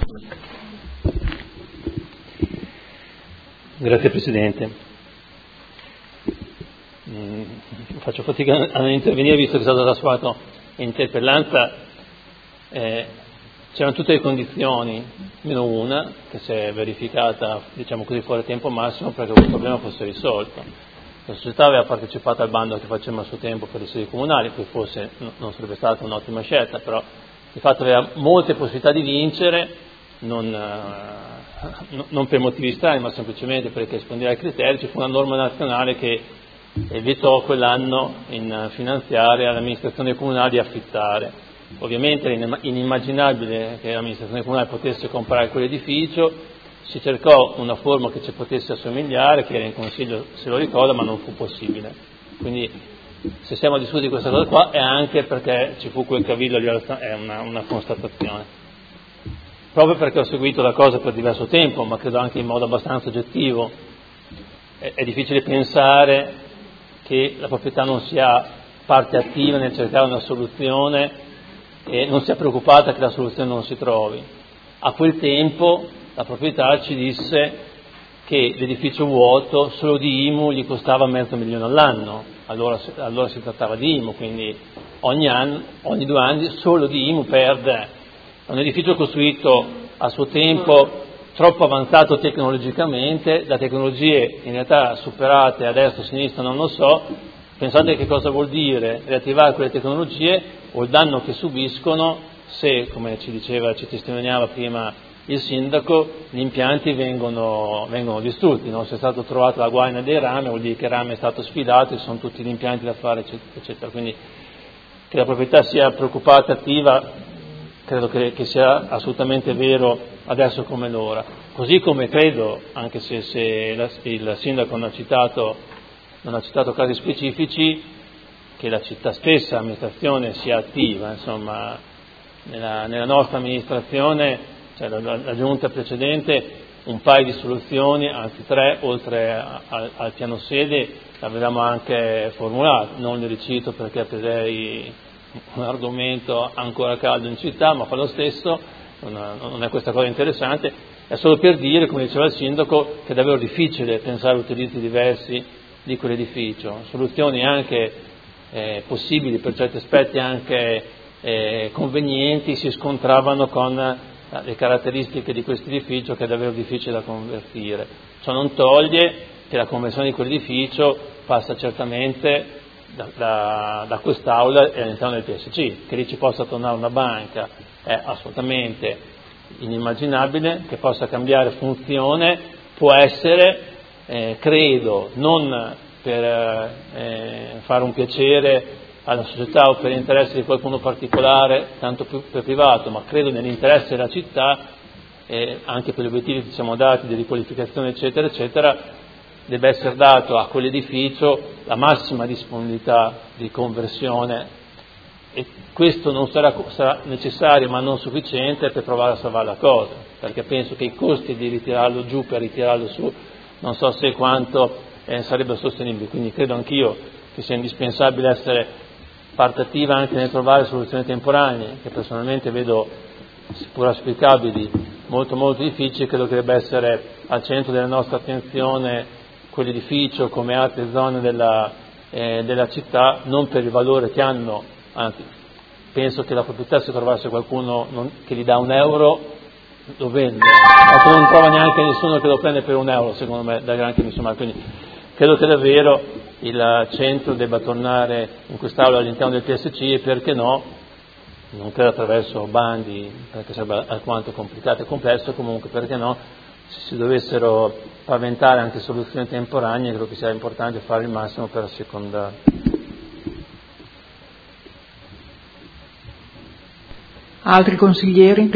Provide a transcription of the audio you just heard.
Grazie Presidente. Faccio fatica a non intervenire visto che è stato trasformato in interpellanza. C'erano tutte le condizioni, meno una, che si è verificata, diciamo così, fuori tempo massimo perché questo problema fosse risolto. La società aveva partecipato al bando che facemmo a suo tempo per le sedi comunali, poi forse non sarebbe stata un'ottima scelta, però di fatto aveva molte possibilità di vincere, non per motivi strani, ma semplicemente perché rispondeva ai criteri. Ci fu una norma nazionale che vietò quell'anno in finanziaria all'amministrazione comunale di affittare. Ovviamente era inimmaginabile che l'amministrazione comunale potesse comprare quell'edificio, si cercò una forma che ci potesse assomigliare, che era in consiglio, se lo ricordo, ma non fu possibile. Quindi se siamo a discutere di questa cosa qua è anche perché ci fu quel cavillo, è una constatazione. Proprio perché ho seguito la cosa per diverso tempo, ma credo anche in modo abbastanza oggettivo, è difficile pensare che la proprietà non sia parte attiva nel cercare una soluzione e non sia preoccupata che la soluzione non si trovi. A quel tempo la proprietà ci disse che l'edificio vuoto solo di IMU gli costava $500.000 all'anno, allora si trattava di IMU, quindi ogni 2 anni solo di IMU perde. È un edificio costruito a suo tempo troppo avanzato tecnologicamente, da tecnologie in realtà superate a destra o a sinistra non lo so. Pensate che cosa vuol dire riattivare quelle tecnologie o il danno che subiscono se, come ci testimoniava prima il sindaco, gli impianti vengono distrutti, no? Se è stato trovato la guaina dei rami vuol dire che il rame è stato sfilato e sono tutti gli impianti da fare, eccetera. Quindi che la proprietà sia preoccupata, attiva, credo che sia assolutamente vero adesso come l'ora. Così come credo, anche se il sindaco non ha citato casi specifici, che la città stessa, l'amministrazione, sia attiva. Insomma, nella nostra amministrazione, cioè la giunta precedente, un paio di soluzioni, anzi 3, oltre al piano sede, l'avevamo anche formulato. Non le ricito perché per lei un argomento ancora caldo in città, ma fa lo stesso, non è questa cosa interessante, è solo per dire, come diceva il sindaco, che è davvero difficile pensare a utilizzi diversi di quell'edificio, soluzioni anche possibili, per certi aspetti anche convenienti, si scontravano con le caratteristiche di questo edificio, che è davvero difficile da convertire. Ciò non toglie che la conversione di quell'edificio passa certamente da quest'Aula e all'interno del PSC. Che lì ci possa tornare una banca è assolutamente inimmaginabile, che possa cambiare funzione può essere, credo, non per fare un piacere alla società o per l'interesse di qualcuno particolare, tanto più per privato, ma credo nell'interesse della città, anche per gli obiettivi che ci siamo dati di riqualificazione eccetera eccetera, deve essere dato a quell'edificio la massima disponibilità di conversione, e questo non sarà necessario ma non sufficiente per provare a salvare la cosa, perché penso che i costi di ritirarlo giù per ritirarlo su non so se quanto sarebbero sostenibili, quindi credo anch'io che sia indispensabile essere parte attiva anche nel trovare soluzioni temporanee, che personalmente vedo, seppur auspicabili, molto molto difficili. Credo che debba essere al centro della nostra attenzione quell'edificio come altre zone della città, non per il valore che hanno, anzi penso che la proprietà, se trovasse qualcuno che gli dà €1 lo vende, ma che non trova neanche nessuno che lo prende per €1, secondo me, da granché mi insomma. Quindi credo che davvero il centro debba tornare in quest'Aula all'interno del PSC, e perché no, non credo attraverso bandi, perché sarebbe alquanto complicato e complesso, comunque perché no, se si dovessero paventare anche soluzioni temporanee, credo che sia importante fare il massimo per assecondare. Altri consiglieri?